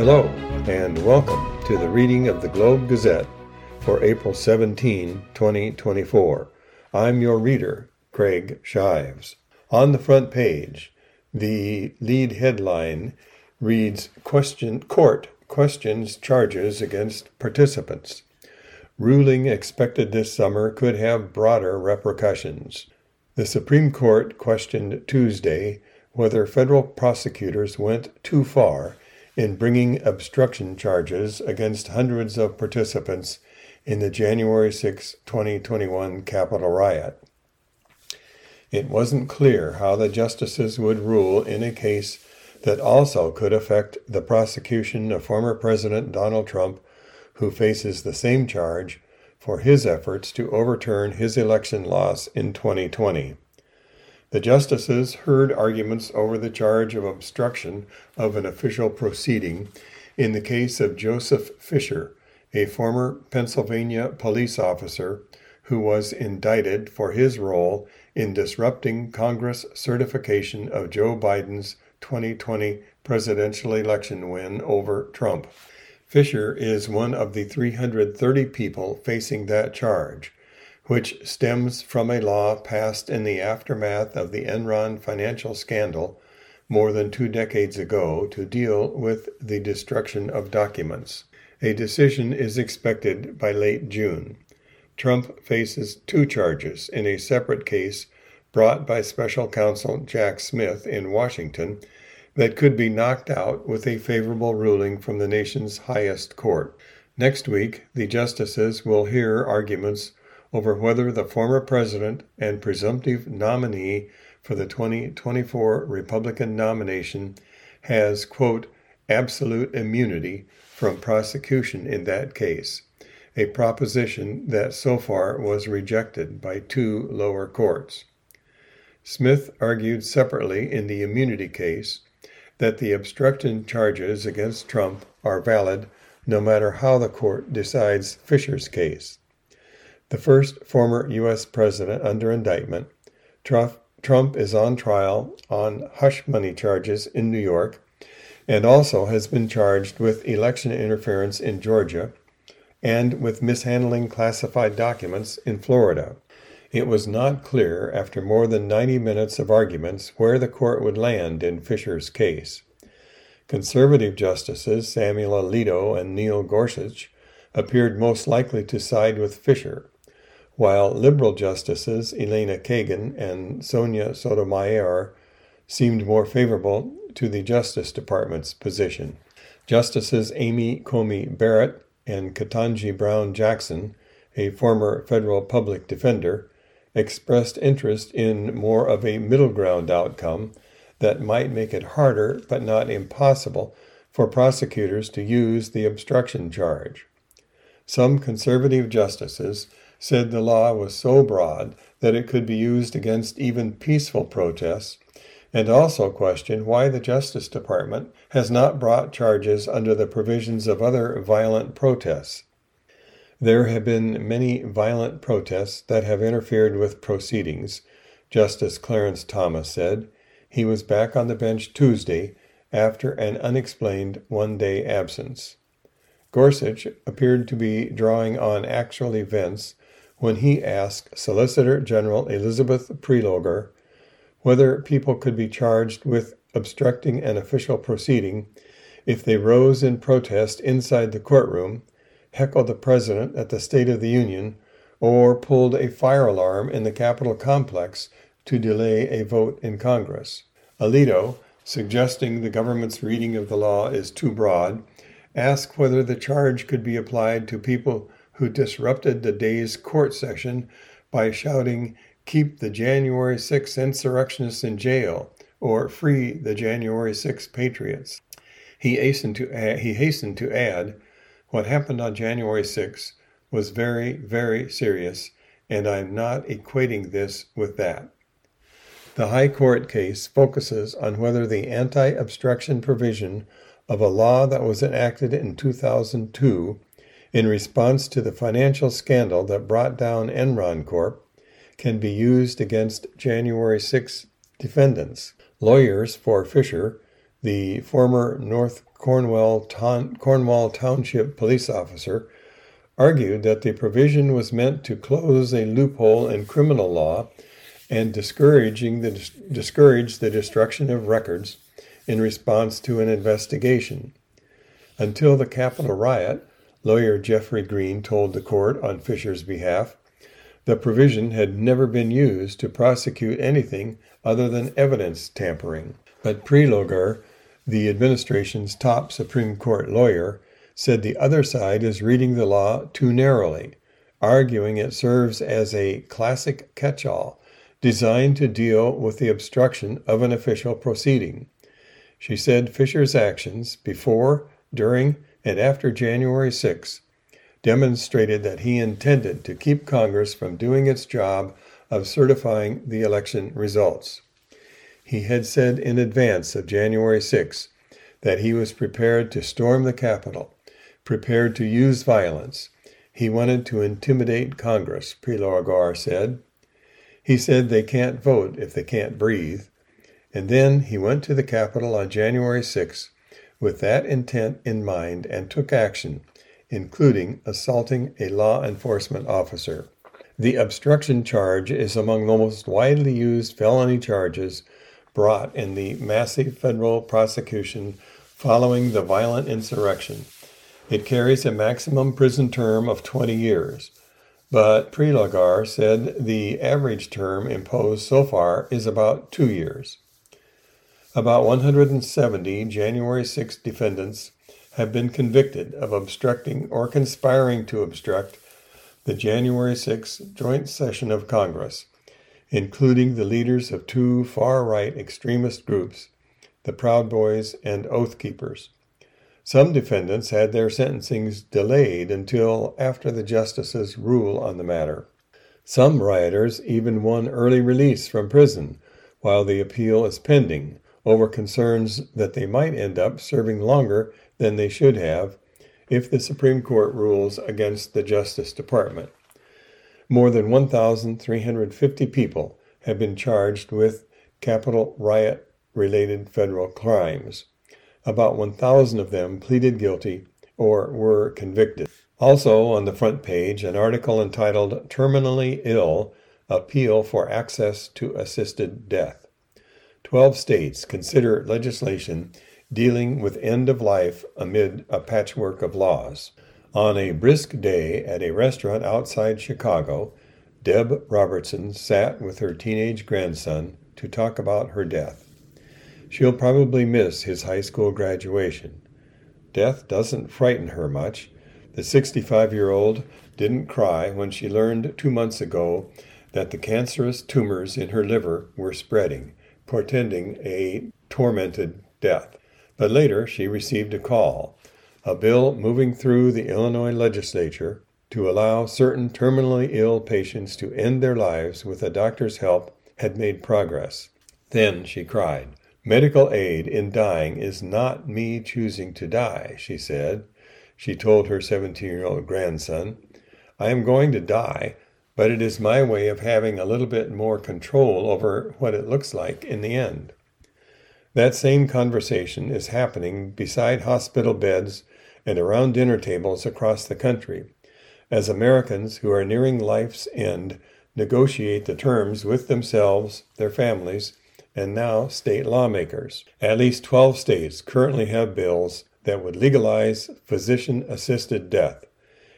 Hello, and welcome to the reading of the Globe Gazette for April 17, 2024. I'm your reader, Craig Shives. On the front page, the lead headline reads, Court questions charges against participants. Ruling expected this summer could have broader repercussions. The Supreme Court questioned Tuesday whether federal prosecutors went too far in bringing obstruction charges against hundreds of participants in the January 6, 2021 Capitol riot. It wasn't clear how the justices would rule in a case that also could affect the prosecution of former President Donald Trump, who faces the same charge for his efforts to overturn his election loss in 2020. The justices heard arguments over the charge of obstruction of an official proceeding in the case of Joseph Fisher, a former Pennsylvania police officer who was indicted for his role in disrupting Congress certification of Joe Biden's 2020 presidential election win over Trump. Fisher is one of the 330 people facing that charge, which stems from a law passed in the aftermath of the Enron financial scandal more than 2 decades ago to deal with the destruction of documents. A decision is expected by late June. Trump faces 2 charges in a separate case brought by special counsel Jack Smith in Washington that could be knocked out with a favorable ruling from the nation's highest court. Next week, the justices will hear arguments over whether the former president and presumptive nominee for the 2024 Republican nomination has, quote, absolute immunity from prosecution in that case, a proposition that so far was rejected by 2 lower courts. Smith argued separately in the immunity case that the obstruction charges against Trump are valid no matter how the court decides Fisher's case. The first former U.S. president under indictment, Trump is on trial on hush money charges in New York and also has been charged with election interference in Georgia and with mishandling classified documents in Florida. It was not clear after more than 90 minutes of arguments where the court would land in Fisher's case. Conservative justices Samuel Alito and Neil Gorsuch appeared most likely to side with Fisher, while liberal justices Elena Kagan and Sonia Sotomayor seemed more favorable to the Justice Department's position. Justices Amy Coney Barrett and Ketanji Brown Jackson, a former federal public defender, expressed interest in more of a middle ground outcome that might make it harder but not impossible for prosecutors to use the obstruction charge. Some conservative justices said the law was so broad that it could be used against even peaceful protests, and also questioned why the Justice Department has not brought charges under the provisions of other violent protests. There have been many violent protests that have interfered with proceedings, Justice Clarence Thomas said. He was back on the bench Tuesday after an unexplained 1-day absence. Gorsuch appeared to be drawing on actual events when he asked Solicitor General Elizabeth Prelogar whether people could be charged with obstructing an official proceeding if they rose in protest inside the courtroom, heckled the president at the State of the Union, or pulled a fire alarm in the Capitol complex to delay a vote in Congress. Alito, suggesting the government's reading of the law is too broad, asked whether the charge could be applied to people who disrupted the day's court session by shouting, "Keep the January 6 insurrectionists in jail," or "Free the January 6 patriots." He hastened to add, "What happened on January 6 was very, very serious, and I'm not equating this with that." The High Court case focuses on whether the anti-obstruction provision of a law that was enacted in 2002 in response to the financial scandal that brought down Enron Corp can be used against January 6 defendants. Lawyers for Fisher, the former North Cornwall Township police officer, argued that the provision was meant to close a loophole in criminal law and discourage the destruction of records in response to an investigation. Until the Capitol riot, lawyer Jeffrey Green told the court on Fisher's behalf, the provision had never been used to prosecute anything other than evidence tampering. But Prelogar, the administration's top Supreme Court lawyer, said the other side is reading the law too narrowly, arguing it serves as a classic catch-all designed to deal with the obstruction of an official proceeding. She said Fisher's actions before, during, and after January 6 demonstrated that he intended to keep Congress from doing its job of certifying the election results. He had said in advance of January 6 that he was prepared to storm the Capitol, prepared to use violence. He wanted to intimidate Congress, Prelogar said. He said they can't vote if they can't breathe. And then he went to the Capitol on January 6 with that intent in mind and took action, including assaulting a law enforcement officer. The obstruction charge is among the most widely used felony charges brought in the massive federal prosecution following the violent insurrection. It carries a maximum prison term of 20 years, but Prelogar said the average term imposed so far is about 2 years. About 170 January 6 defendants have been convicted of obstructing or conspiring to obstruct the January 6 joint session of Congress, including the leaders of two far-right extremist groups, the Proud Boys and Oath Keepers. Some defendants had their sentencings delayed until after the justices rule on the matter. Some rioters even won early release from prison while the appeal is pending over concerns that they might end up serving longer than they should have if the Supreme Court rules against the Justice Department. More than 1,350 people have been charged with Capitol riot-related federal crimes. About 1,000 of them pleaded guilty or were convicted. Also on the front page, an article entitled Terminally Ill, Appeal for Access to Assisted Death. 12 states consider legislation dealing with end of life amid a patchwork of laws. On a brisk day at a restaurant outside Chicago, Deb Robertson sat with her teenage grandson to talk about her death. She'll probably miss his high school graduation. Death doesn't frighten her much. The 65-year-old didn't cry when she learned 2 months ago that the cancerous tumors in her liver were spreading, portending a tormented death. But later she received a call, a bill moving through the Illinois legislature to allow certain terminally ill patients to end their lives with a doctor's help had made progress. Then she cried. Medical aid in dying is not me choosing to die, she said. She told her 17-year-old grandson, I am going to die, but it is my way of having a little bit more control over what it looks like in the end. That same conversation is happening beside hospital beds and around dinner tables across the country, as Americans who are nearing life's end negotiate the terms with themselves, their families, and now state lawmakers. At least 12 states currently have bills that would legalize physician-assisted death.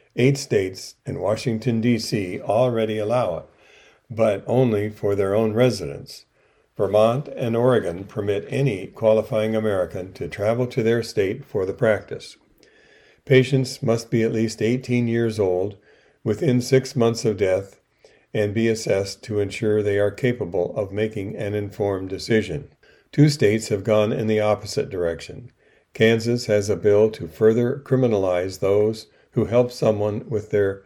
8 states and Washington, D.C. already allow it, but only for their own residents. Vermont and Oregon permit any qualifying American to travel to their state for the practice. Patients must be at least 18 years old, within 6 months of death, and be assessed to ensure they are capable of making an informed decision. 2 states have gone in the opposite direction. Kansas has a bill to further criminalize those who help someone with their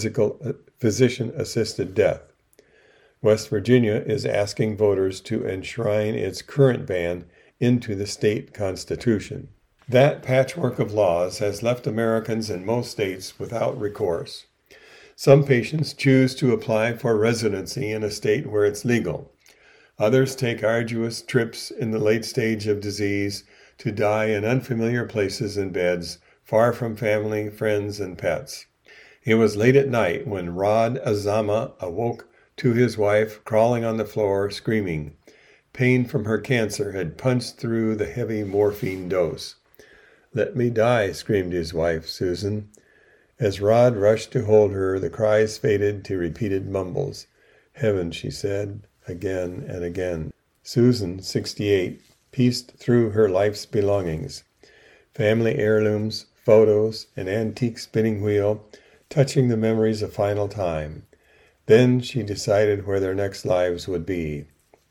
physician-assisted death. West Virginia is asking voters to enshrine its current ban into the state constitution. That patchwork of laws has left Americans in most states without recourse. Some patients choose to apply for residency in a state where it's legal. Others take arduous trips in the late stage of disease to die in unfamiliar places and beds, far from family, friends, and pets. It was late at night when Rod Azama awoke to his wife crawling on the floor, screaming. Pain from her cancer had punched through the heavy morphine dose. "Let me die," screamed his wife, Susan. As Rod rushed to hold her, the cries faded to repeated mumbles. "Heaven," she said, again and again. Susan, 68, pieced through her life's belongings. Family heirlooms, photos, an antique spinning wheel, touching the memories of final time. Then she decided where their next lives would be.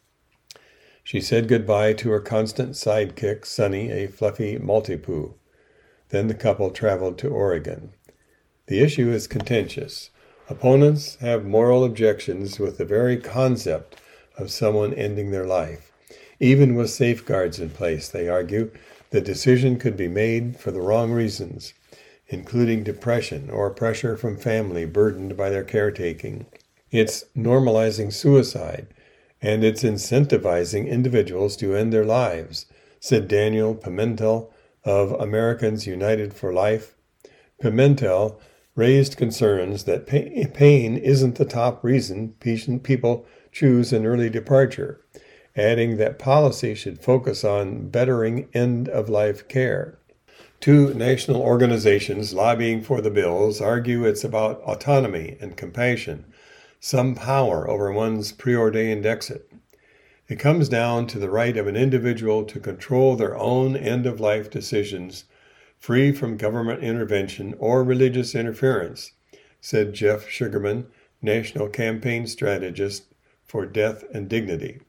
She said goodbye to her constant sidekick, Sonny, a fluffy Maltipoo. Then the couple traveled to Oregon. The issue is contentious. Opponents have moral objections with the very concept of someone ending their life. Even with safeguards in place, they argue, the decision could be made for the wrong reasons, including depression or pressure from family burdened by their caretaking. It's normalizing suicide, and it's incentivizing individuals to end their lives, said Daniel Pimentel of Americans United for Life. Pimentel raised concerns that pain isn't the top reason people choose an early departure, adding that policy should focus on bettering end-of-life care. Two national organizations lobbying for the bills argue it's about autonomy and compassion, some power over one's preordained exit. It comes down to the right of an individual to control their own end-of-life decisions, free from government intervention or religious interference, said Jeff Sugarman, national campaign strategist for Death and Dignity.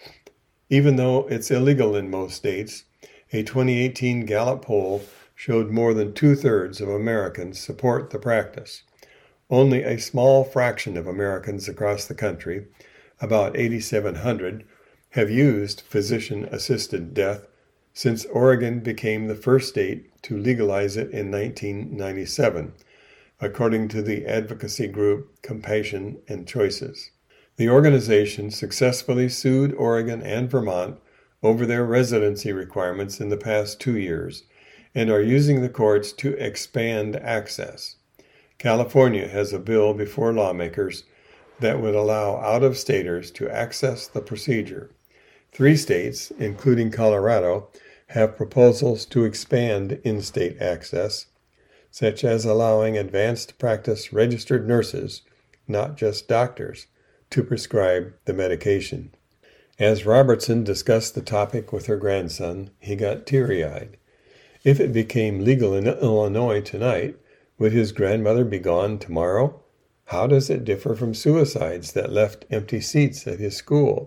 Even though it's illegal in most states, a 2018 Gallup poll showed more than 2/3 of Americans support the practice. Only a small fraction of Americans across the country, about 8,700, have used physician-assisted death since Oregon became the first state to legalize it in 1997, according to the advocacy group Compassion and Choices. The organization successfully sued Oregon and Vermont over their residency requirements in the past 2 years and are using the courts to expand access. California has a bill before lawmakers that would allow out-of-staters to access the procedure. 3 states, including Colorado, have proposals to expand in-state access, such as allowing advanced practice registered nurses, not just doctors, to prescribe the medication. As Robertson discussed the topic with her grandson, he got teary-eyed. If it became legal in Illinois tonight, would his grandmother be gone tomorrow? How does it differ from suicides that left empty seats at his school?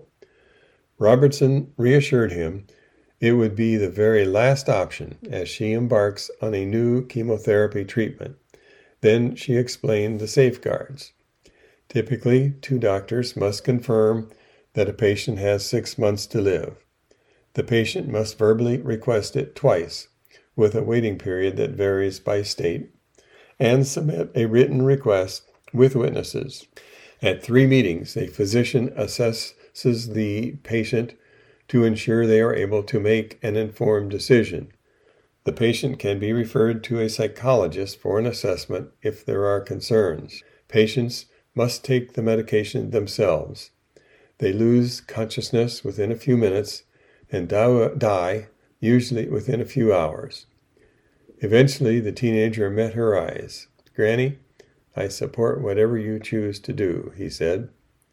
Robertson reassured him it would be the very last option as she embarks on a new chemotherapy treatment. Then she explained the safeguards. Typically, 2 doctors must confirm that a patient has 6 months to live. The patient must verbally request it twice, with a waiting period that varies by state, and submit a written request with witnesses. At 3 meetings, a physician assesses the patient to ensure they are able to make an informed decision. The patient can be referred to a psychologist for an assessment if there are concerns. Patients must take the medication themselves. They lose consciousness within a few minutes and die, usually within a few hours. Eventually, the teenager met her eyes. "Granny, I support whatever you choose to do," he said.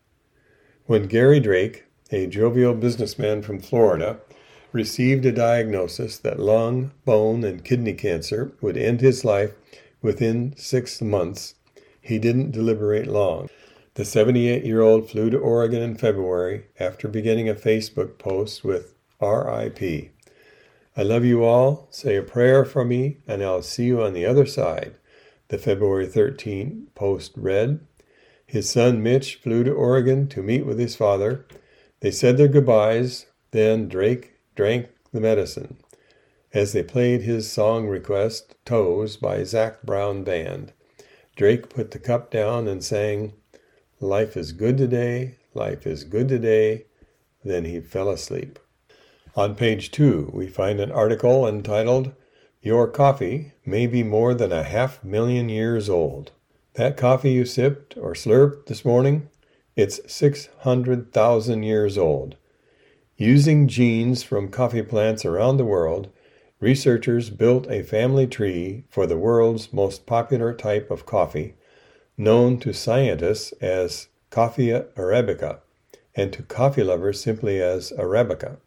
When Gary Drake, a jovial businessman from Florida, received a diagnosis that lung, bone, and kidney cancer would end his life within 6 months, he didn't deliberate long. The 78-year-old flew to Oregon in February after beginning a Facebook post with RIP. "I love you all. Say a prayer for me, and I'll see you on the other side," the February 13 post read. His son Mitch flew to Oregon to meet with his father. They said their goodbyes, then Drake drank the medicine as they played his song request, Toes, by Zac Brown Band. Drake put the cup down and sang, "Life is good today, life is good today." Then he fell asleep. On page 2, we find an article entitled, "Your Coffee May Be More Than 500,000 Years Old." That coffee you sipped or slurped this morning, it's 600,000 years old. Using genes from coffee plants around the world, researchers built a family tree for the world's most popular type of coffee, known to scientists as Coffea arabica, and to coffee lovers simply as Arabica.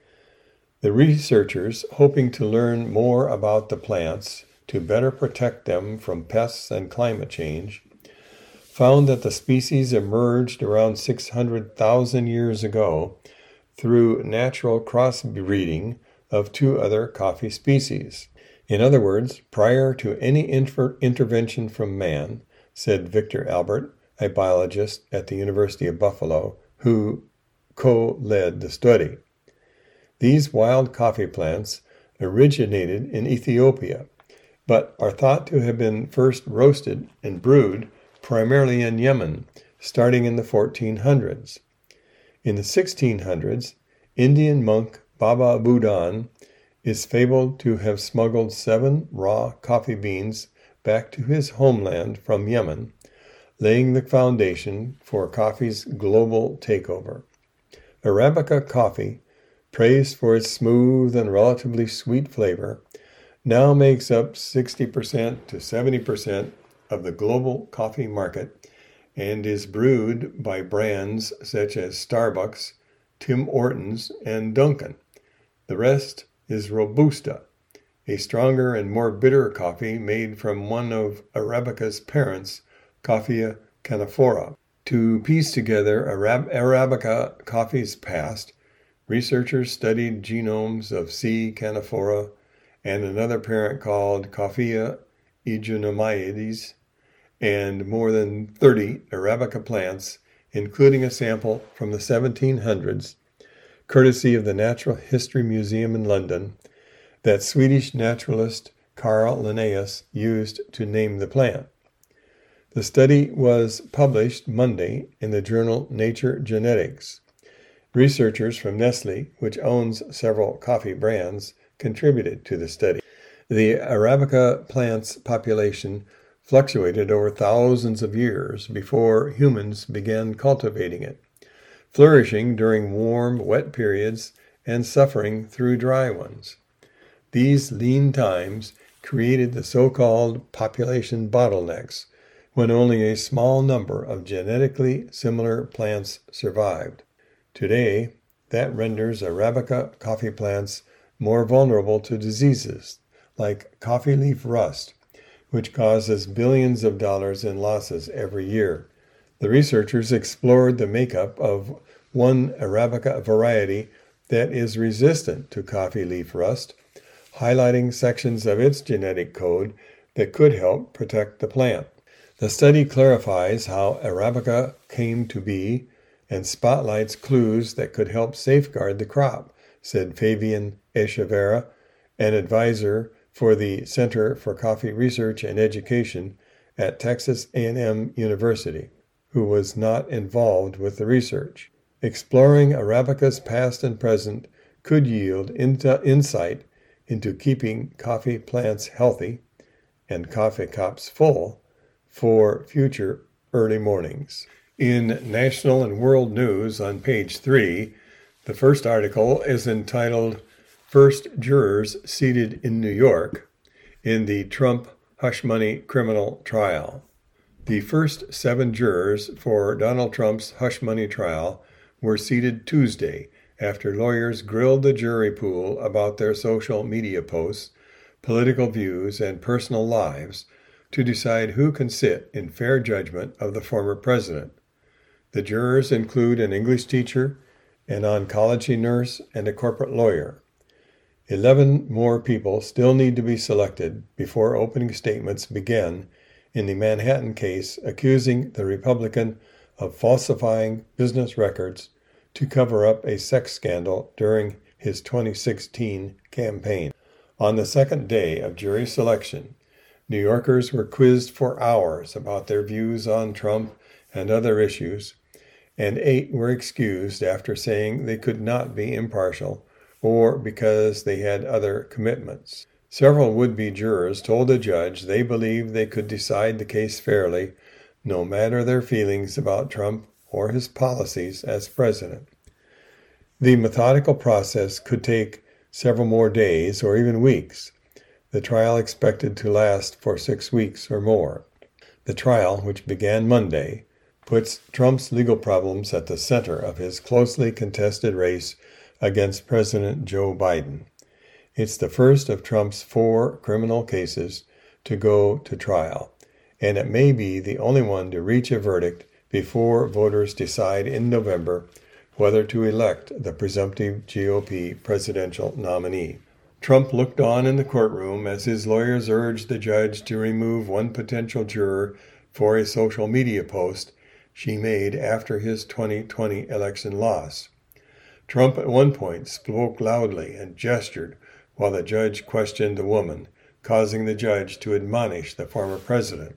The researchers, hoping to learn more about the plants to better protect them from pests and climate change, found that the species emerged around 600,000 years ago through natural crossbreeding of two other coffee species. In other words, prior to any intervention from man, said Victor Albert, a biologist at the University of Buffalo, who co-led the study. These wild coffee plants originated in Ethiopia, but are thought to have been first roasted and brewed primarily in Yemen, starting in the 1400s. In the 1600s, Indian monk Baba Budan is fabled to have smuggled 7 raw coffee beans back to his homeland from Yemen, laying the foundation for coffee's global takeover. Arabica coffee, praised for its smooth and relatively sweet flavor, now makes up 60% to 70% of the global coffee market and is brewed by brands such as Starbucks, Tim Hortons, and Dunkin'. The rest is Robusta, a stronger and more bitter coffee made from one of Arabica's parents, Coffea canephora. To piece together Arabica coffee's past, researchers studied genomes of C. canephora and another parent called Coffea aeugenides, and more than 30 Arabica plants, including a sample from the 1700s, courtesy of the Natural History Museum in London, that Swedish naturalist Carl Linnaeus used to name the plant. The study was published Monday in the journal Nature Genetics. Researchers from Nestle, which owns several coffee brands, contributed to the study. The Arabica plant's population fluctuated over thousands of years before humans began cultivating it, flourishing during warm, wet periods and suffering through dry ones. These lean times created the so-called population bottlenecks, when only a small number of genetically similar plants survived. Today, that renders Arabica coffee plants more vulnerable to diseases like coffee leaf rust, which causes billions of dollars in losses every year. The researchers explored the makeup of one Arabica variety that is resistant to coffee leaf rust, highlighting sections of its genetic code that could help protect the plant. The study clarifies how Arabica came to be and spotlights clues that could help safeguard the crop, said Fabian Echeverra, an advisor for the Center for Coffee Research and Education at Texas A&M University, who was not involved with the research. Exploring Arabica's past and present could yield insight into keeping coffee plants healthy and coffee cups full for future early mornings. In national and world news on page 3, the first article is entitled, "First Jurors Seated in New York in the Trump Hush Money Criminal Trial." The first 7 jurors for Donald Trump's hush money trial were seated Tuesday after lawyers grilled the jury pool about their social media posts, political views, and personal lives to decide who can sit in fair judgment of the former president. The jurors include an English teacher, an oncology nurse, and a corporate lawyer. 11 more people still need to be selected before opening statements begin in the Manhattan case accusing the Republican of falsifying business records to cover up a sex scandal during his 2016 campaign. On the second day of jury selection, New Yorkers were quizzed for hours about their views on Trump and other issues, and 8 were excused after saying they could not be impartial or because they had other commitments. Several would-be jurors told the judge they believed they could decide the case fairly, no matter their feelings about Trump or his policies as president. The methodical process could take several more days or even weeks. The trial expected to last for 6 weeks or more. The trial, which began Monday, puts Trump's legal problems at the center of his closely contested race against President Joe Biden. It's the first of Trump's 4 criminal cases to go to trial, and it may be the only one to reach a verdict before voters decide in November whether to elect the presumptive GOP presidential nominee. Trump looked on in the courtroom as his lawyers urged the judge to remove one potential juror for a social media post she made after his 2020 election loss. Trump at one point spoke loudly and gestured while the judge questioned the woman, causing the judge to admonish the former president.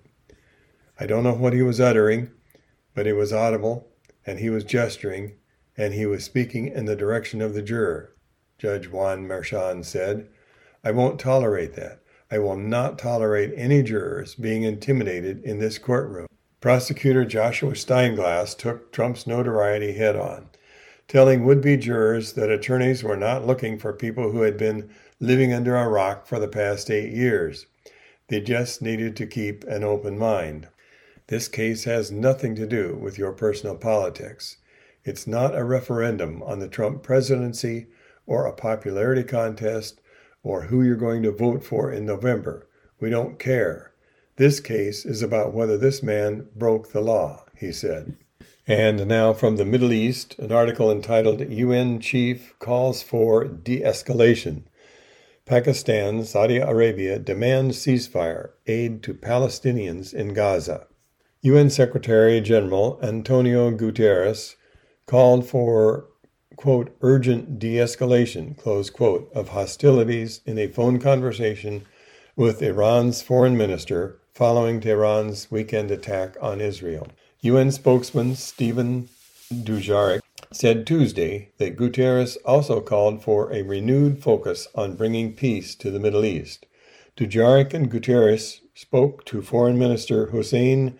I don't know what he was uttering, but it was audible, and he was gesturing, and he was speaking in the direction of the juror, Judge Juan Merchan said. I won't tolerate that. I will not tolerate any jurors being intimidated in this courtroom. Prosecutor Joshua Steinglass took Trump's notoriety head-on, telling would-be jurors that attorneys were not looking for people who had been living under a rock for the past 8 years. They just needed to keep an open mind. This case has nothing to do with your personal politics. It's not a referendum on the Trump presidency or a popularity contest or who you're going to vote for in November. We don't care. This case is about whether this man broke the law, he said. And now from the Middle East, an article entitled UN Chief Calls for De-Escalation. Pakistan, Saudi Arabia demand ceasefire, aid to Palestinians in Gaza. UN Secretary General Antonio Guterres called for, quote, urgent de-escalation, close quote, of hostilities in a phone conversation with Iran's foreign minister following Tehran's weekend attack on Israel. UN spokesman Stephen Dujarric said Tuesday that Guterres also called for a renewed focus on bringing peace to the Middle East. Dujarric and Guterres spoke to Foreign Minister Hossein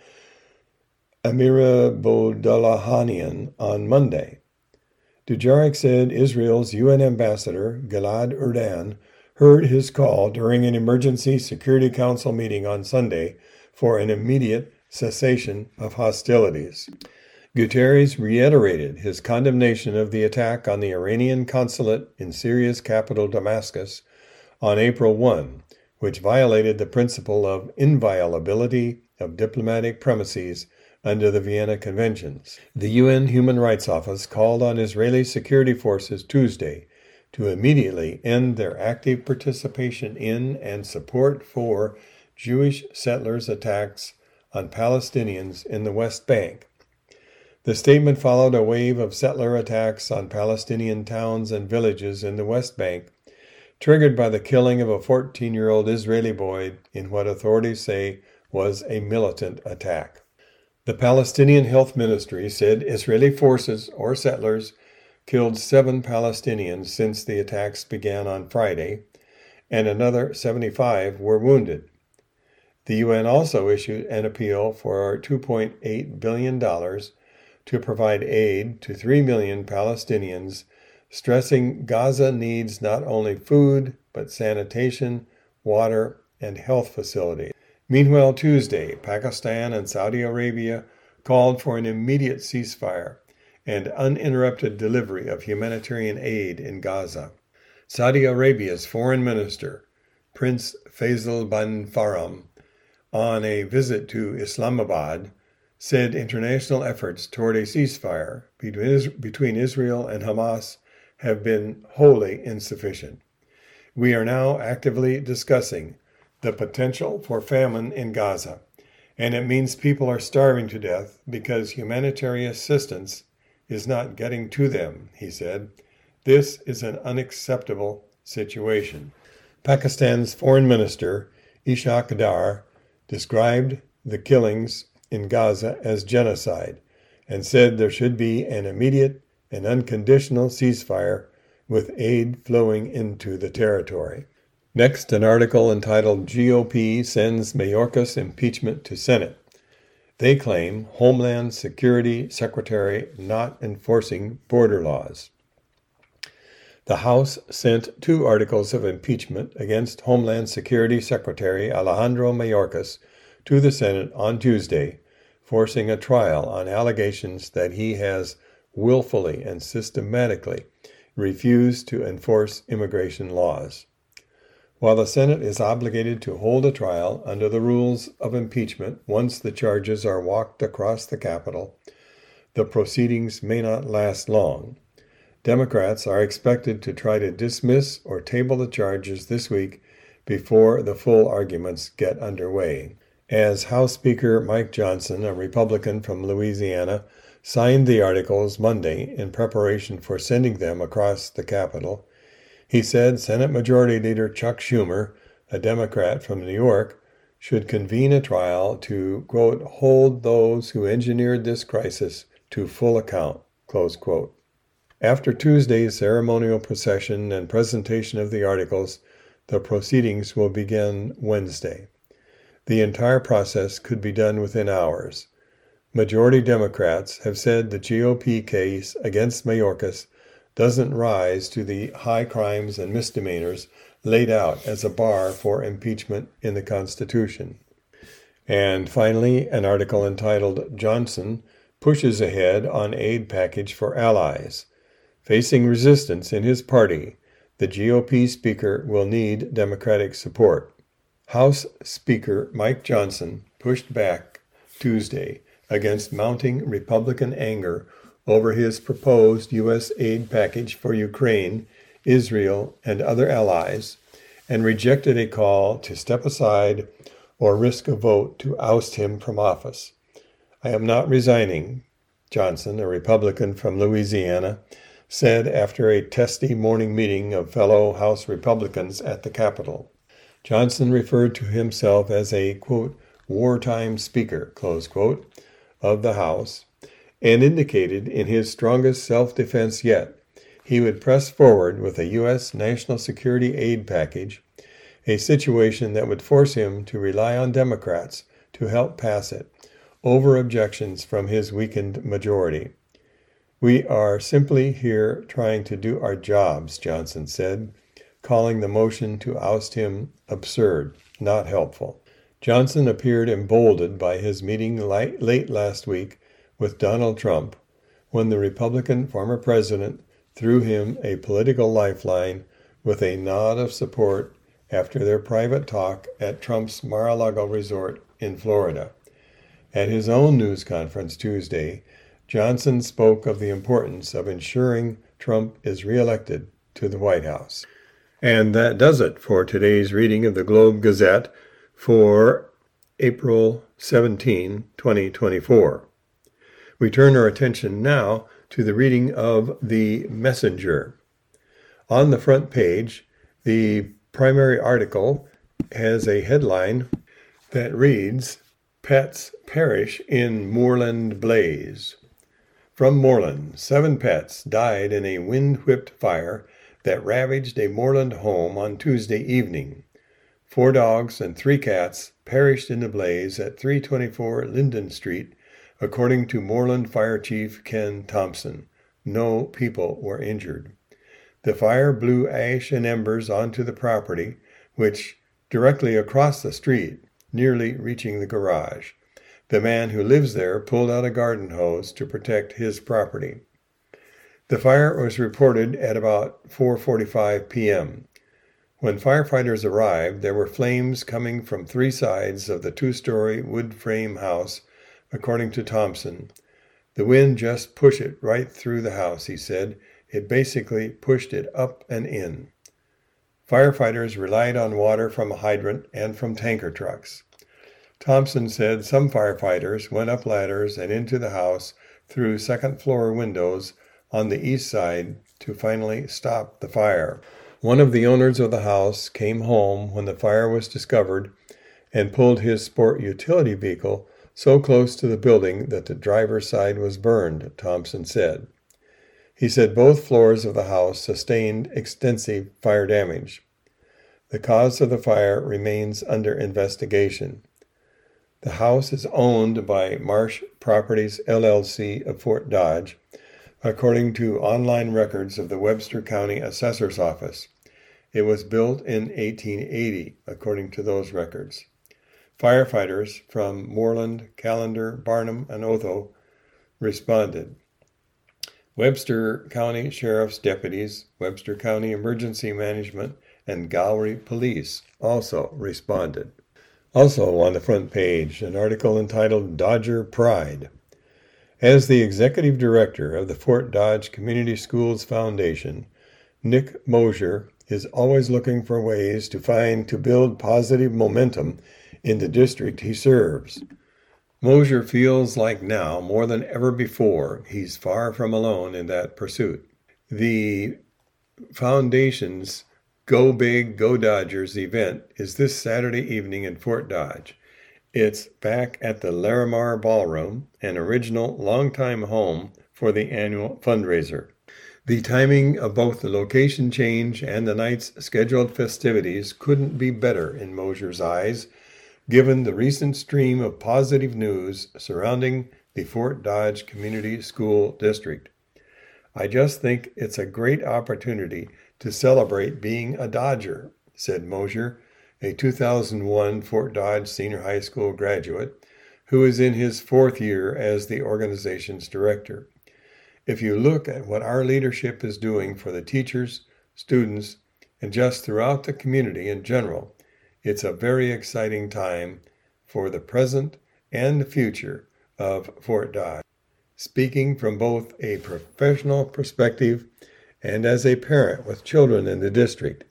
Amirabdollahian on Monday. Dujarric said Israel's UN ambassador, Gilad Erdan, heard his call during an emergency Security Council meeting on Sunday for an immediate cessation of hostilities. Guterres reiterated his condemnation of the attack on the Iranian consulate in Syria's capital Damascus on April 1, which violated the principle of inviolability of diplomatic premises under the Vienna Conventions. The UN Human Rights Office called on Israeli security forces Tuesday to immediately end their active participation in and support for Jewish settlers' attacks on Palestinians in the West Bank. The statement followed a wave of settler attacks on Palestinian towns and villages in the West Bank, triggered by the killing of a 14-year-old Israeli boy in what authorities say was a militant attack. The Palestinian Health Ministry said Israeli forces or settlers killed 7 Palestinians since the attacks began on Friday, and another 75 were wounded. The UN also issued an appeal for $2.8 billion to provide aid to 3 million Palestinians, stressing Gaza needs not only food, but sanitation, water, and health facilities. Meanwhile, Tuesday, Pakistan and Saudi Arabia called for an immediate ceasefire and uninterrupted delivery of humanitarian aid in Gaza. Saudi Arabia's foreign minister, Prince Faisal bin Farhan, on a visit to Islamabad, said international efforts toward a ceasefire between Israel and Hamas have been wholly insufficient. We are now actively discussing the potential for famine in Gaza, and it means people are starving to death because humanitarian assistance is not getting to them, he said. This is an unacceptable situation. Pakistan's foreign minister, Ishaq Dar, described the killings in Gaza as genocide and said there should be an immediate and unconditional ceasefire with aid flowing into the territory. Next, an article entitled GOP Sends Mayorkas Impeachment to Senate. They claim Homeland Security Secretary not enforcing border laws. The House sent 2 articles of impeachment against Homeland Security Secretary Alejandro Mayorkas to the Senate on Tuesday, forcing a trial on allegations that he has willfully and systematically refused to enforce immigration laws. While the Senate is obligated to hold a trial under the rules of impeachment once the charges are walked across the Capitol, the proceedings may not last long. Democrats are expected to try to dismiss or table the charges this week before the full arguments get underway. As House Speaker Mike Johnson, a Republican from Louisiana, signed the articles Monday in preparation for sending them across the Capitol, he said Senate Majority Leader Chuck Schumer, a Democrat from New York, should convene a trial to, quote, hold those who engineered this crisis to full account, close quote. After Tuesday's ceremonial procession and presentation of the articles, the proceedings will begin Wednesday. The entire process could be done within hours. Majority Democrats have said the GOP case against Mayorkas doesn't rise to the high crimes and misdemeanors laid out as a bar for impeachment in the Constitution. And finally, an article entitled Johnson Pushes Ahead on Aid Package for Allies. Facing resistance in his party, the GOP Speaker will need Democratic support. House Speaker Mike Johnson pushed back Tuesday against mounting Republican anger over his proposed U.S. aid package for Ukraine, Israel, and other allies, and rejected a call to step aside or risk a vote to oust him from office. I am not resigning, Johnson, a Republican from Louisiana, said after a testy morning meeting of fellow House Republicans at the Capitol. Johnson referred to himself as a, quote, wartime speaker, close quote, of the House, and indicated in his strongest self-defense yet he would press forward with a U.S. national security aid package, a situation that would force him to rely on Democrats to help pass it, over objections from his weakened majority. We are simply here trying to do our jobs, Johnson said, calling the motion to oust him absurd, not helpful. Johnson appeared emboldened by his meeting late last week with Donald Trump, when the Republican former president threw him a political lifeline with a nod of support after their private talk at Trump's Mar-a-Lago resort in Florida. At his own news conference Tuesday, Johnson spoke of the importance of ensuring Trump is reelected to the White House. And that does it for today's reading of the Globe Gazette for April 17, 2024. We turn our attention now to the reading of The Messenger. On the front page, the primary article has a headline that reads, Pets Perish in Moorland Blaze. From Moorland, 7 pets died in a wind-whipped fire that ravaged a moorland home on Tuesday evening. 4 dogs and 3 cats perished in the blaze at 324 Linden Street, according to Moorland Fire Chief Ken Thompson. No people were injured. The fire blew ash and embers onto the property, which directly across the street, nearly reaching the garage. The man who lives there pulled out a garden hose to protect his property. The fire was reported at about 4:45 p.m. When firefighters arrived, there were flames coming from 3 sides of the 2-story wood frame house, according to Thompson. The wind just pushed it right through the house, he said. It basically pushed it up and in. Firefighters relied on water from a hydrant and from tanker trucks. Thompson said some firefighters went up ladders and into the house through second-floor windows on the east side to finally stop the fire. One of the owners of the house came home when the fire was discovered and pulled his sport utility vehicle so close to the building that the driver's side was burned, Thompson said. He said both floors of the house sustained extensive fire damage. The cause of the fire remains under investigation. The house is owned by Marsh Properties, LLC of Fort Dodge, according to online records of the Webster County Assessor's Office. It was built in 1880, according to those records. Firefighters from Moreland, Callender, Barnum, and Otho responded. Webster County Sheriff's deputies, Webster County Emergency Management, and Galway Police also responded. Also on the front page, an article entitled Dodger Pride. As the executive director of the Fort Dodge Community Schools Foundation, Nick Mosier is always looking for ways to build positive momentum in the district he serves. Mosier feels like now, more than ever before, he's far from alone in that pursuit. The foundation's Go Big, Go Dodgers event is this Saturday evening in Fort Dodge. It's back at the Larimar Ballroom, an original longtime home for the annual fundraiser. The timing of both the location change and the night's scheduled festivities couldn't be better in Mosier's eyes, given the recent stream of positive news surrounding the Fort Dodge Community School District. I just think it's a great opportunity to celebrate being a Dodger, said Mosier, a 2001 Fort Dodge Senior High School graduate who is in his fourth year as the organization's director. If you look at what our leadership is doing for the teachers, students, and just throughout the community in general, it's a very exciting time for the present and the future of Fort Dodge. Speaking from both a professional perspective and as a parent with children in the district,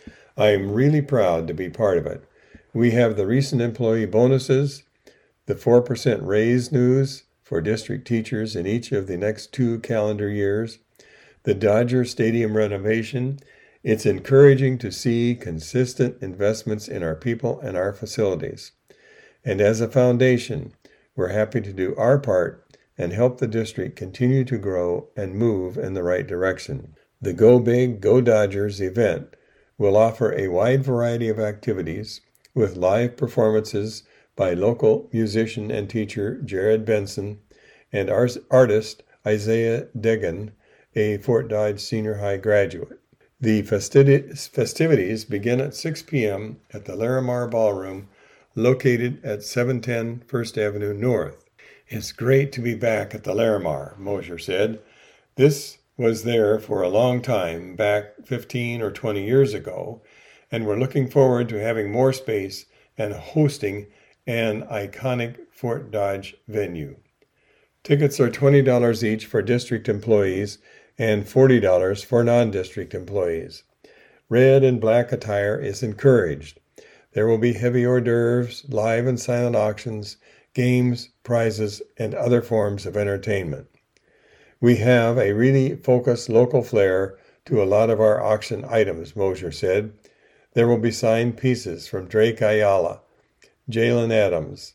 I am really proud to be part of it. We have the recent employee bonuses, the 4% raise news for district teachers in each of the next 2 calendar years, the Dodger Stadium renovation. It's encouraging to see consistent investments in our people and our facilities. And as a foundation, we're happy to do our part and help the district continue to grow and move in the right direction. The Go Big, Go Dodgers event will offer a wide variety of activities with live performances by local musician and teacher Jared Benson and artist Isaiah Degan, a Fort Dodge Senior High graduate. The festivities begin at 6 p.m. at the Larimar Ballroom, located at 710 First Avenue North. It's great to be back at the Larimar, Mosier said. This was there for a long time, back 15 or 20 years ago, and we're looking forward to having more space and hosting an iconic Fort Dodge venue. Tickets are $20 each for district employees and $40 for non-district employees. Red and black attire is encouraged. There will be heavy hors d'oeuvres, live and silent auctions, games, prizes, and other forms of entertainment. We have a really focused local flair to a lot of our auction items, Mosier said. There will be signed pieces from Drake Ayala, Jalen Adams,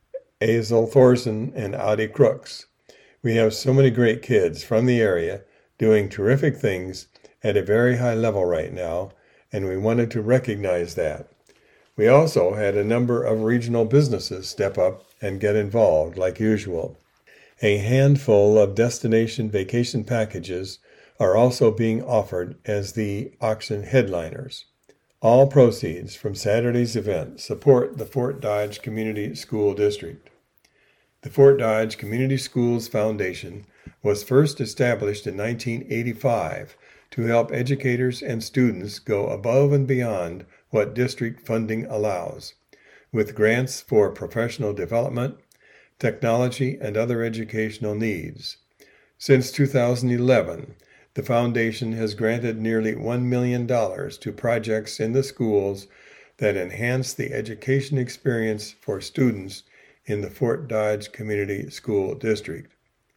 Azel Thorson, and Audie Crooks. We have so many great kids from the area doing terrific things at a very high level right now, and we wanted to recognize that. We also had a number of regional businesses step up and get involved like usual. A handful of destination vacation packages are also being offered as the auction headliners. All proceeds from Saturday's event support the Fort Dodge Community School District. The Fort Dodge Community Schools Foundation was first established in 1985 to help educators and students go above and beyond what district funding allows, with grants for professional development, technology, and other educational needs. Since 2011, the foundation has granted nearly $1 million to projects in the schools that enhance the education experience for students in the Fort Dodge Community School District.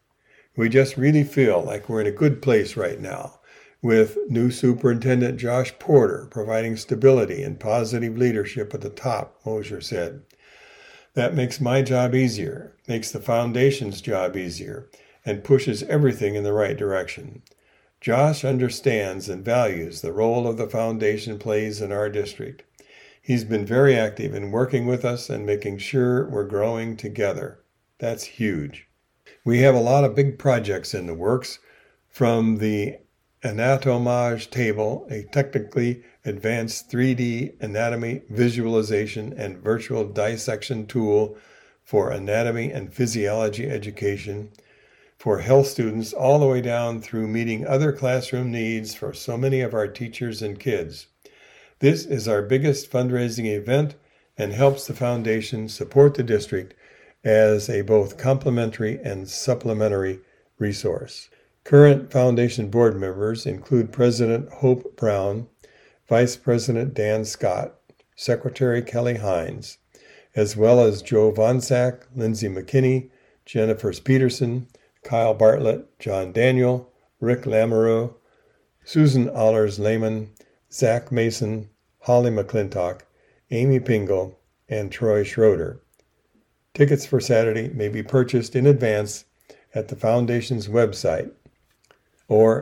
We just really feel like we're in a good place right now, with new Superintendent Josh Porter providing stability and positive leadership at the top, Mosier said. That makes my job easier, makes the foundation's job easier, and pushes everything in the right direction. Josh understands and values the role of the foundation plays in our district. He's been very active in working with us and making sure we're growing together. That's huge. We have a lot of big projects in the works, from the Anatomage table, a technically advanced 3D anatomy visualization and virtual dissection tool for anatomy and physiology education for health students, all the way down through meeting other classroom needs for so many of our teachers and kids. This is our biggest fundraising event and helps the foundation support the district as a both complementary and supplementary resource. Current foundation board members include President Hope Brown, Vice President Dan Scott, Secretary Kelly Hines, as well as Joe Vonsack, Lindsay McKinney, Jennifer Peterson, Kyle Bartlett, John Daniel, Rick Lamoureux, Susan Allers-Lehman, Zach Mason, Holly McClintock, Amy Pingle, and Troy Schroeder. Tickets for Saturday may be purchased in advance at the Foundation's website, or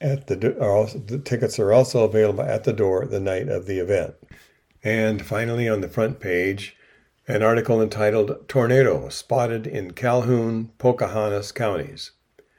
the tickets are also available at the door the night of the event. And finally, on the front page, an article entitled "Tornado Spotted in Calhoun, Pocahontas Counties."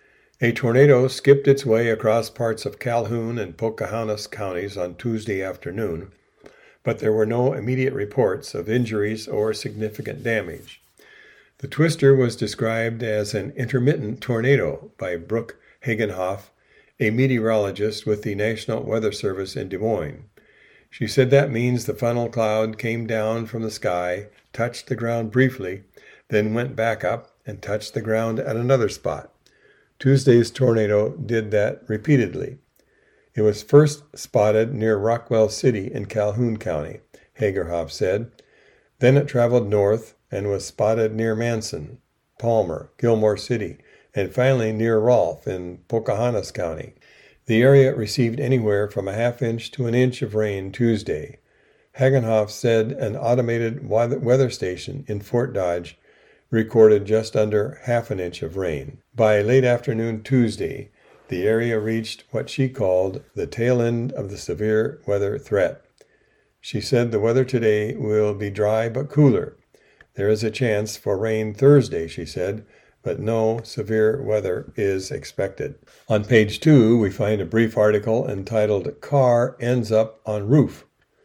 A tornado skipped its way across parts of Calhoun and Pocahontas counties on Tuesday afternoon, but there were no immediate reports of injuries or significant damage. The twister was described as an intermittent tornado by Brooke Hagenhoff, a meteorologist with the National Weather Service in Des Moines. She said that means the funnel cloud came down from the sky, touched the ground briefly, then went back up and touched the ground at another spot. Tuesday's tornado did that repeatedly. It was first spotted near Rockwell City in Calhoun County, Hagerhoff said. Then it traveled north and was spotted near Manson, Palmer, Gilmore City, and finally near Rolfe in Pocahontas County. The area received anywhere from a half-inch to an inch of rain Tuesday. Hagenhoff said an automated weather station in Fort Dodge recorded just under half an inch of rain. By late afternoon Tuesday, the area reached what she called the tail end of the severe weather threat. She said the weather today will be dry but cooler. There is a chance for rain Thursday, she said, but no severe weather is expected. On page 2, we find a brief article entitled "Car Ends Up on Roof."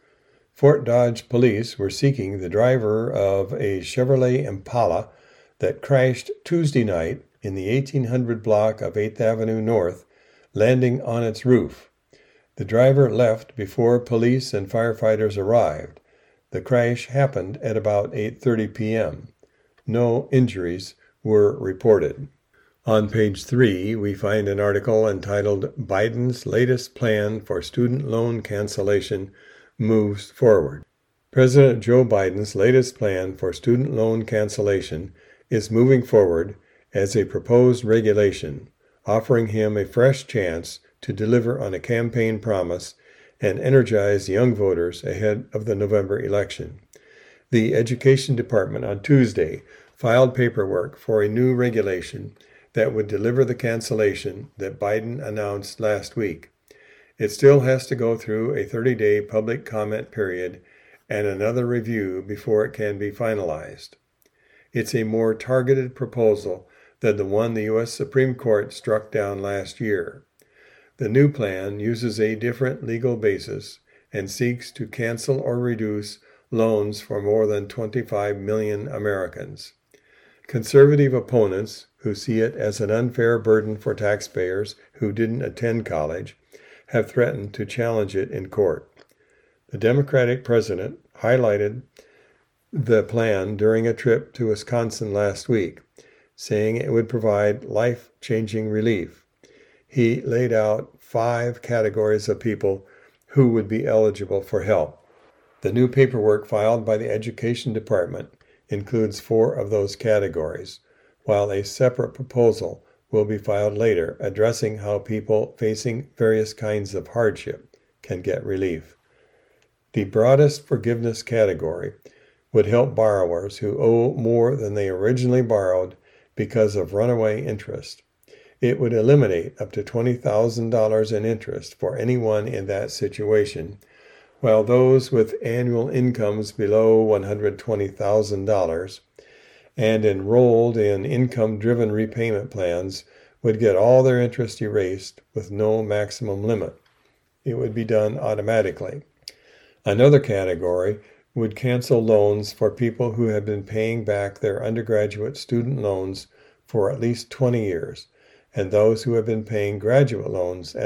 Fort Dodge police were seeking the driver of a Chevrolet Impala that crashed Tuesday night in the 1800 block of 8th Avenue North, landing on its roof. The driver left before police and firefighters arrived. The crash happened at about 8:30 p.m. No injuries were reported. On page 3, we find an article entitled "Biden's Latest Plan for Student Loan Cancellation Moves Forward." President Joe Biden's latest plan for student loan cancellation is moving forward as a proposed regulation, offering him a fresh chance to deliver on a campaign promise and energize young voters ahead of the November election. The Education Department on Tuesday filed paperwork for a new regulation that would deliver the cancellation that Biden announced last week. It still has to go through a 30-day public comment period and another review before it can be finalized. It's a more targeted proposal than the one the U.S. Supreme Court struck down last year. The new plan uses a different legal basis and seeks to cancel or reduce loans for more than 25 million Americans. Conservative opponents, who see it as an unfair burden for taxpayers who didn't attend college, have threatened to challenge it in court. The Democratic president highlighted the plan during a trip to Wisconsin last week, saying it would provide life-changing relief. He laid out 5 categories of people who would be eligible for help. The new paperwork filed by the Education Department includes 4 of those categories, while a separate proposal will be filed later addressing how people facing various kinds of hardship can get relief. The broadest forgiveness category would help borrowers who owe more than they originally borrowed because of runaway interest. It would eliminate up to $20,000 in interest for anyone in that situation, while those with annual incomes below $120,000 and enrolled in income-driven repayment plans would get all their interest erased with no maximum limit. It would be done automatically. Another category would cancel loans for people who have been paying back their undergraduate student loans for at least 20 years, and those who have been paying graduate loans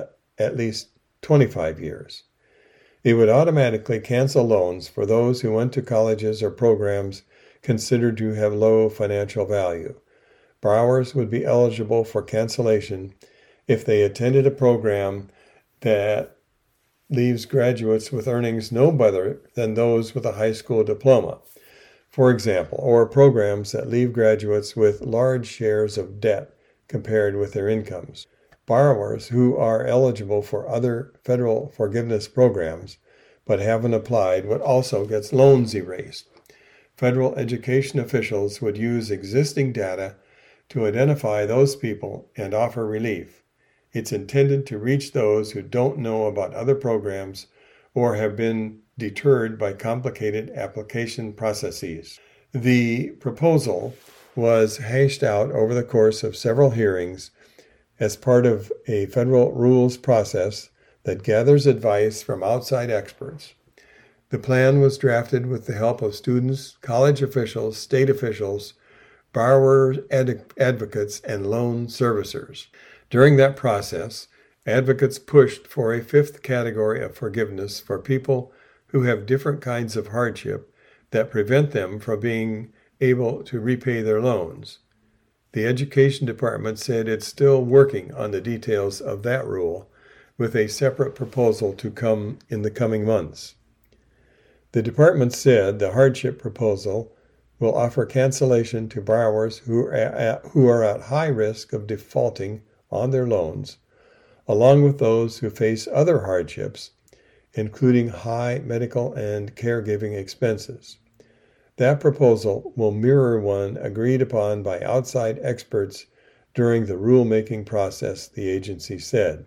at least 25 years. It would automatically cancel loans for those who went to colleges or programs considered to have low financial value. Borrowers would be eligible for cancellation if they attended a program that leaves graduates with earnings no better than those with a high school diploma, for example, or programs that leave graduates with large shares of debt compared with their incomes. Borrowers who are eligible for other federal forgiveness programs but haven't applied would also get loans erased. Federal education officials would use existing data to identify those people and offer relief. It's intended to reach those who don't know about other programs or have been deterred by complicated application processes. The proposal was hashed out over the course of several hearings as part of a federal rules process that gathers advice from outside experts. The plan was drafted with the help of students, college officials, state officials, borrower advocates, and loan servicers. During that process, advocates pushed for a fifth category of forgiveness for people who have different kinds of hardship that prevent them from being able to repay their loans. The Education Department said it's still working on the details of that rule, with a separate proposal to come in the coming months. The department said the hardship proposal will offer cancellation to borrowers who are at high risk of defaulting on their loans, along with those who face other hardships, including high medical and caregiving expenses. That proposal will mirror one agreed upon by outside experts during the rulemaking process, the agency said.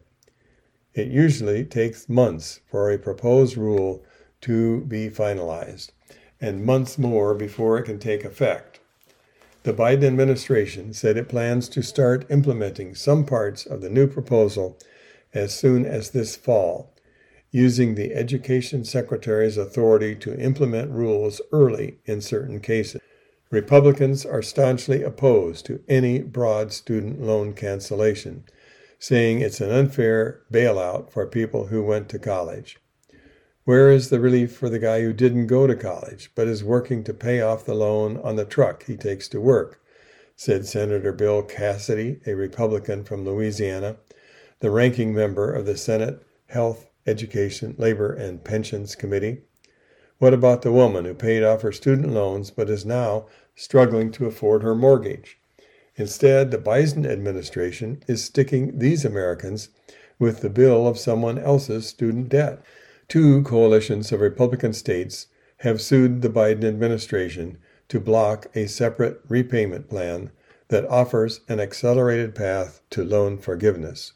It usually takes months for a proposed rule to be finalized, and months more before it can take effect. The Biden administration said it plans to start implementing some parts of the new proposal as soon as this fall, using the Education Secretary's authority to implement rules early in certain cases. Republicans are staunchly opposed to any broad student loan cancellation, saying it's an unfair bailout for people who went to college. Where is the relief for the guy who didn't go to college but is working to pay off the loan on the truck he takes to work? Said Senator Bill Cassidy, a Republican from Louisiana, the ranking member of the Senate Health, Education, Labor, and Pensions Committee. What about the woman who paid off her student loans but is now struggling to afford her mortgage? Instead, the Biden administration is sticking these Americans with the bill of someone else's student debt. Two coalitions of Republican states have sued the Biden administration to block a separate repayment plan that offers an accelerated path to loan forgiveness.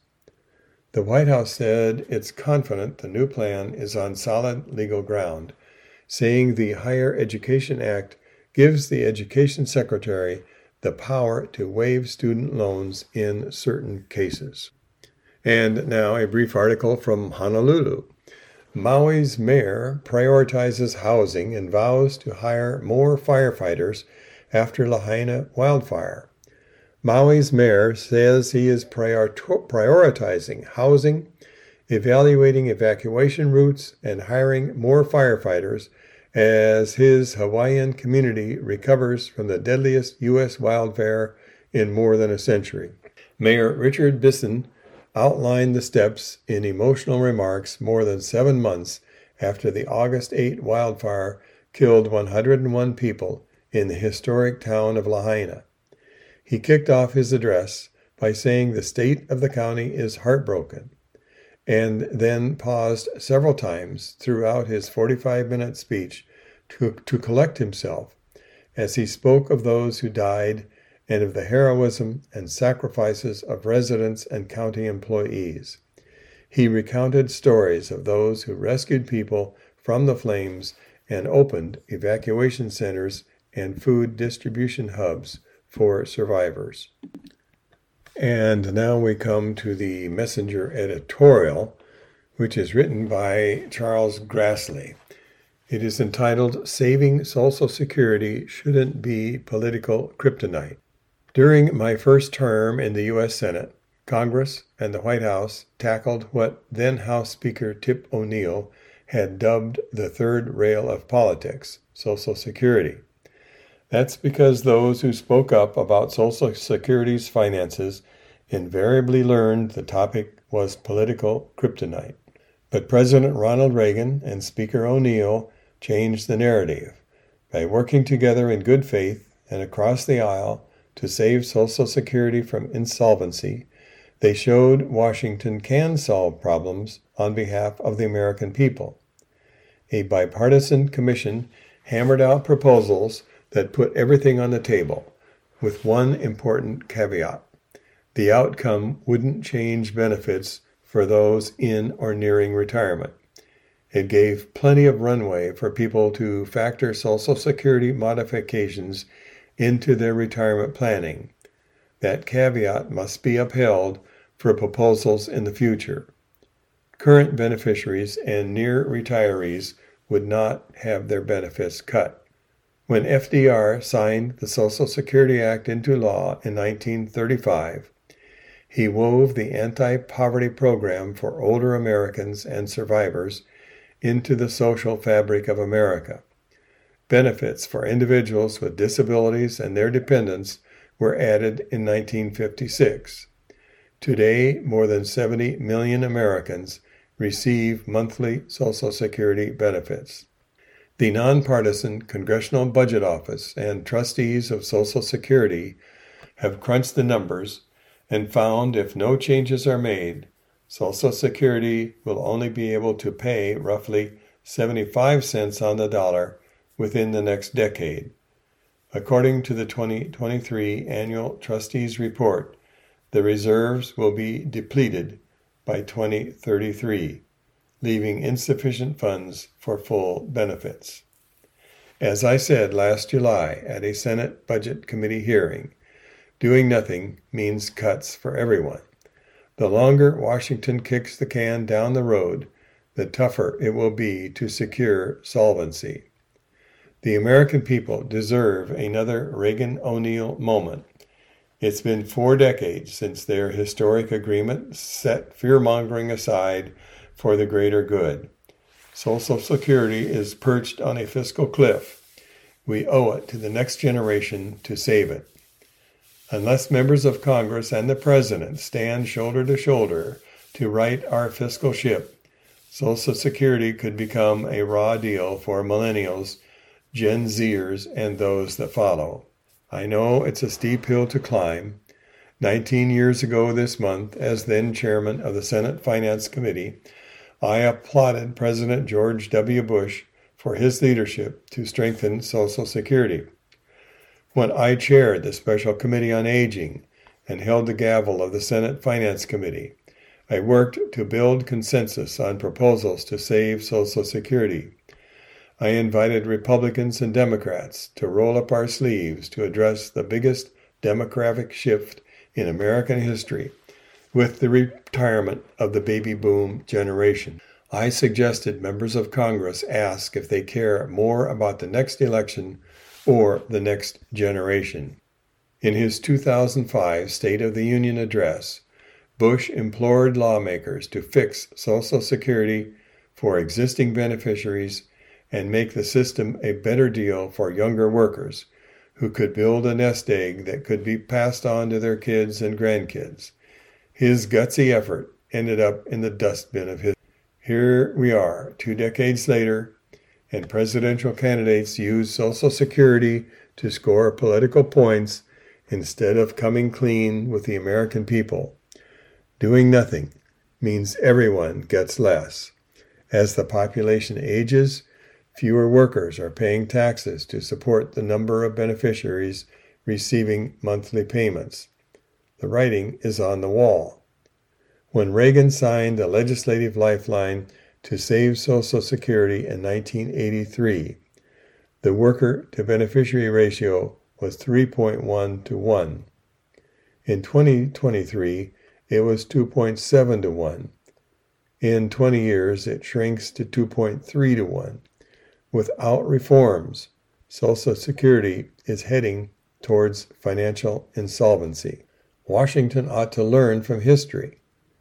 The White House said it's confident the new plan is on solid legal ground, saying the Higher Education Act gives the Education Secretary the power to waive student loans in certain cases. And now a brief article from Honolulu. Maui's mayor prioritizes housing and vows to hire more firefighters after Lahaina wildfire. Maui's mayor says he is prioritizing housing, evaluating evacuation routes, and hiring more firefighters as his Hawaiian community recovers from the deadliest U.S. wildfire in more than a century. Mayor Richard Bisson outlined the steps in emotional remarks more than 7 months after the August 8 wildfire killed 101 people in the historic town of Lahaina. He kicked off his address by saying the state of the county is heartbroken, and then paused several times throughout his 45-minute speech to collect himself as he spoke of those who died and of the heroism and sacrifices of residents and county employees. He recounted stories of those who rescued people from the flames and opened evacuation centers and food distribution hubs for survivors. And now we come to the Messenger editorial, which is written by Charles Grassley. It is entitled, Saving Social Security Shouldn't Be Political Kryptonite. During my first term in the U.S. Senate, Congress and the White House tackled what then House Speaker Tip O'Neill had dubbed the third rail of politics, Social Security. That's because those who spoke up about Social Security's finances invariably learned the topic was political kryptonite. But President Ronald Reagan and Speaker O'Neill changed the narrative by working together in good faith and across the aisle to save Social Security from insolvency. They showed Washington can solve problems on behalf of the American people. A bipartisan commission hammered out proposals that put everything on the table, with one important caveat. The outcome wouldn't change benefits for those in or nearing retirement. It gave plenty of runway for people to factor Social Security modifications into their retirement planning. That caveat must be upheld for proposals in the future. Current beneficiaries and near retirees would not have their benefits cut. When FDR signed the Social Security Act into law in 1935, he wove the anti-poverty program for older Americans and survivors into the social fabric of America. Benefits for individuals with disabilities and their dependents were added in 1956. Today, more than 70 million Americans receive monthly Social Security benefits. The nonpartisan Congressional Budget Office and trustees of Social Security have crunched the numbers and found if no changes are made, Social Security will only be able to pay roughly 75 cents on the dollar within the next decade. According to the 2023 Annual Trustees Report, the reserves will be depleted by 2033, leaving insufficient funds for full benefits. As I said last July at a Senate Budget Committee hearing, doing nothing means cuts for everyone. The longer Washington kicks the can down the road, the tougher it will be to secure solvency. The American people deserve another Reagan-O'Neill moment. It's been 4 decades since their historic agreement set fear-mongering aside for the greater good. Social Security is perched on a fiscal cliff. We owe it to the next generation to save it. Unless members of Congress and the President stand shoulder to shoulder to right our fiscal ship, Social Security could become a raw deal for millennials, Gen Zers, and those that follow. I know it's a steep hill to climb. 19 years ago this month, as then chairman of the Senate Finance Committee, I applauded President George W. Bush for his leadership to strengthen Social Security. When I chaired the Special Committee on Aging and held the gavel of the Senate Finance Committee, I worked to build consensus on proposals to save Social Security. I invited Republicans and Democrats to roll up our sleeves to address the biggest demographic shift in American history with the retirement of the baby boom generation. I suggested members of Congress ask if they care more about the next election or the next generation. In his 2005 State of the Union address, Bush implored lawmakers to fix Social Security for existing beneficiaries and make the system a better deal for younger workers who could build a nest egg that could be passed on to their kids and grandkids. His gutsy effort ended up in the dustbin of history. Here we are, 2 decades later, and presidential candidates use Social Security to score political points instead of coming clean with the American people. Doing nothing means everyone gets less. As the population ages, fewer workers are paying taxes to support the number of beneficiaries receiving monthly payments. The writing is on the wall. When Reagan signed the legislative lifeline to save Social Security in 1983, the worker-to-beneficiary ratio was 3.1 to 1. In 2023, it was 2.7 to 1. In 20 years, it shrinks to 2.3 to 1. Without reforms, Social Security is heading towards financial insolvency. Washington ought to learn from history.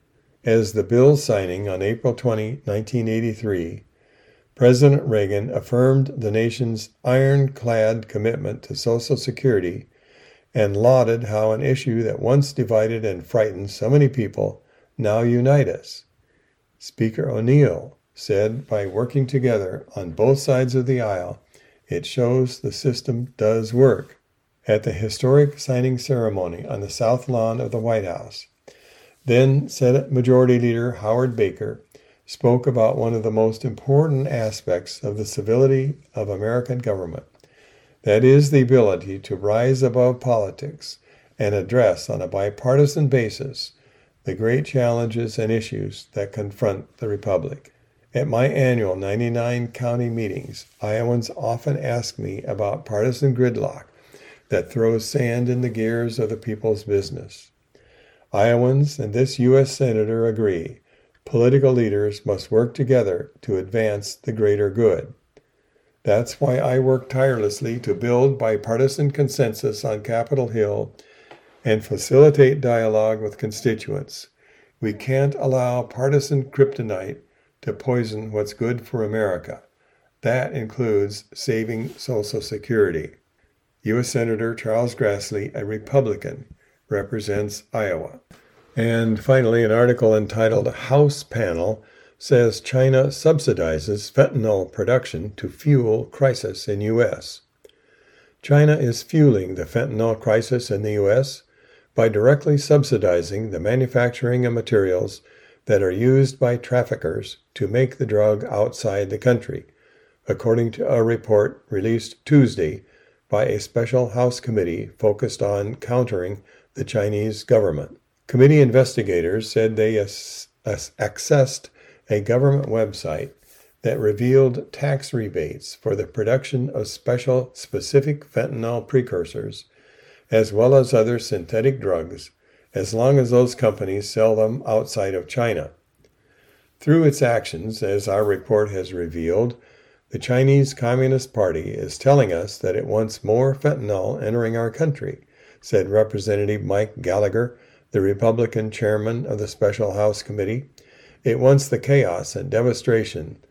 As the bill signing on April 20, 1983, President Reagan affirmed the nation's ironclad commitment to Social Security and lauded how an issue that once divided and frightened so many people now unite us. Speaker O'Neill said, by working together on both sides of the aisle, it shows the system does work. At the historic signing ceremony on the South Lawn of the White House, then Senate Majority Leader Howard Baker spoke about one of the most important aspects of the civility of American government. That is the ability to rise above politics and address on a bipartisan basis the great challenges and issues that confront the Republic. At my annual 99 county meetings, Iowans often ask me about partisan gridlock that throws sand in the gears of the people's business. Iowans and this U.S. Senator agree political leaders must work together to advance the greater good. That's why I work tirelessly to build bipartisan consensus on Capitol Hill and facilitate dialogue with constituents. We can't allow partisan kryptonite to poison what's good for America. That includes saving Social Security. U.S. Senator Charles Grassley, a Republican, represents Iowa. And finally, an article entitled House Panel says China subsidizes fentanyl production to fuel crisis in U.S. China is fueling the fentanyl crisis in the U.S. by directly subsidizing the manufacturing of materials that are used by traffickers to make the drug outside the country, according to a report released Tuesday by a special House committee focused on countering the Chinese government. Committee investigators said they accessed a government website that revealed tax rebates for the production of specific fentanyl precursors, as well as other synthetic drugs, as long as those companies sell them outside of China. Through its actions, as our report has revealed, the Chinese Communist Party is telling us that it wants more fentanyl entering our country, said Representative Mike Gallagher, the Republican chairman of the Special House Committee. It wants the chaos and devastation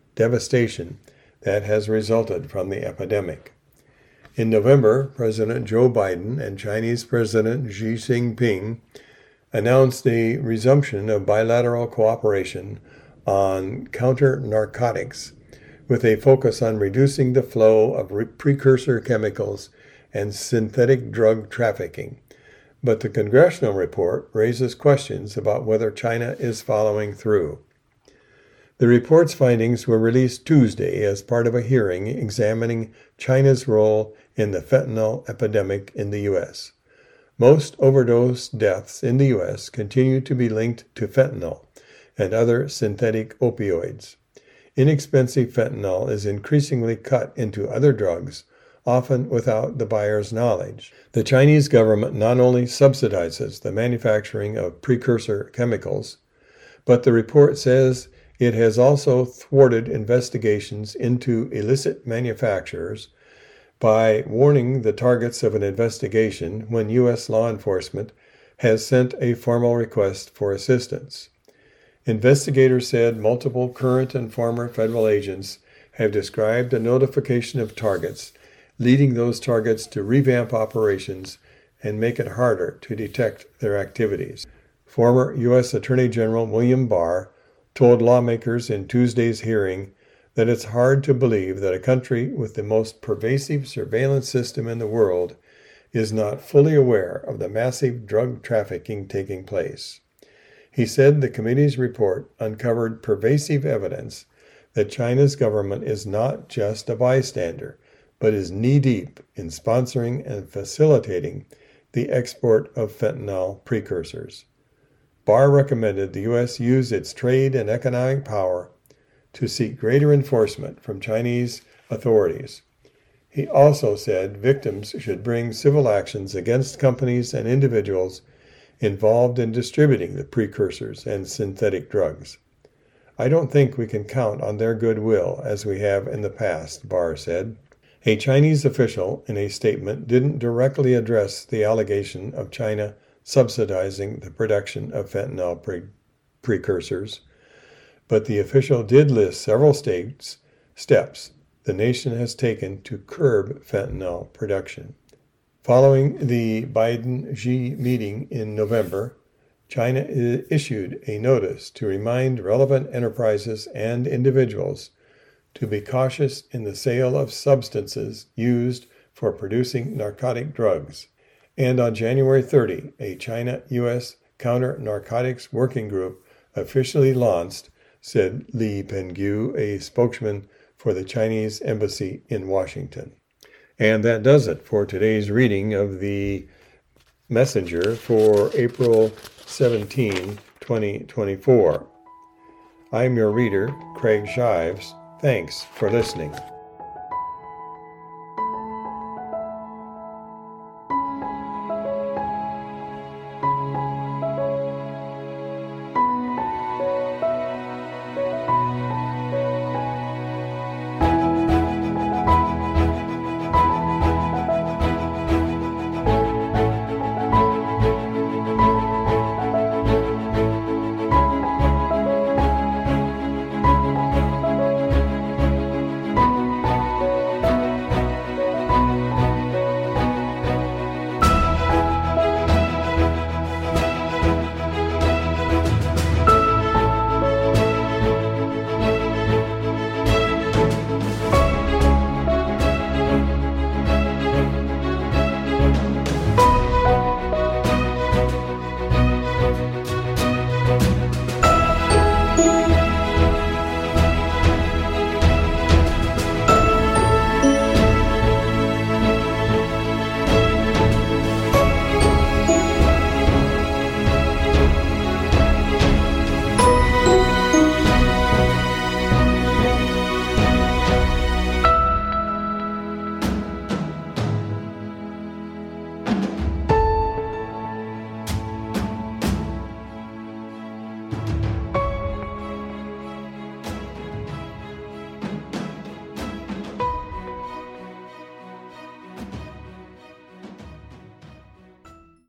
that has resulted from the epidemic. In November, President Joe Biden and Chinese President Xi Jinping announced a resumption of bilateral cooperation on counter-narcotics, with a focus on reducing the flow of precursor chemicals and synthetic drug trafficking. But the congressional report raises questions about whether China is following through. The report's findings were released Tuesday as part of a hearing examining China's role in the fentanyl epidemic in the U.S. Most overdose deaths in the U.S. continue to be linked to fentanyl and other synthetic opioids. Inexpensive fentanyl is increasingly cut into other drugs, often without the buyer's knowledge. The Chinese government not only subsidizes the manufacturing of precursor chemicals, but the report says it has also thwarted investigations into illicit manufacturers by warning the targets of an investigation when U.S. law enforcement has sent a formal request for assistance. Investigators said multiple current and former federal agents have described a notification of targets, leading those targets to revamp operations and make it harder to detect their activities. Former U.S. Attorney General William Barr told lawmakers in Tuesday's hearing that it's hard to believe that a country with the most pervasive surveillance system in the world is not fully aware of the massive drug trafficking taking place. He said the committee's report uncovered pervasive evidence that China's government is not just a bystander, but is knee-deep in sponsoring and facilitating the export of fentanyl precursors. Barr recommended the U.S. use its trade and economic power to seek greater enforcement from Chinese authorities. He also said victims should bring civil actions against companies and individuals involved in distributing the precursors and synthetic drugs. I don't think we can count on their goodwill as we have in the past, Barr said. A Chinese official in a statement didn't directly address the allegation of China subsidizing the production of fentanyl precursors, but the official did list several steps the nation has taken to curb fentanyl production. Following the Biden-Xi meeting in November, China issued a notice to remind relevant enterprises and individuals to be cautious in the sale of substances used for producing narcotic drugs. And on January 30, a China-U.S. counter-narcotics working group officially launched, said Li Pengyu, a spokesman for the Chinese embassy in Washington. And that does it for today's reading of the Messenger for April 17, 2024. I'm your reader, Craig Shives. Thanks for listening.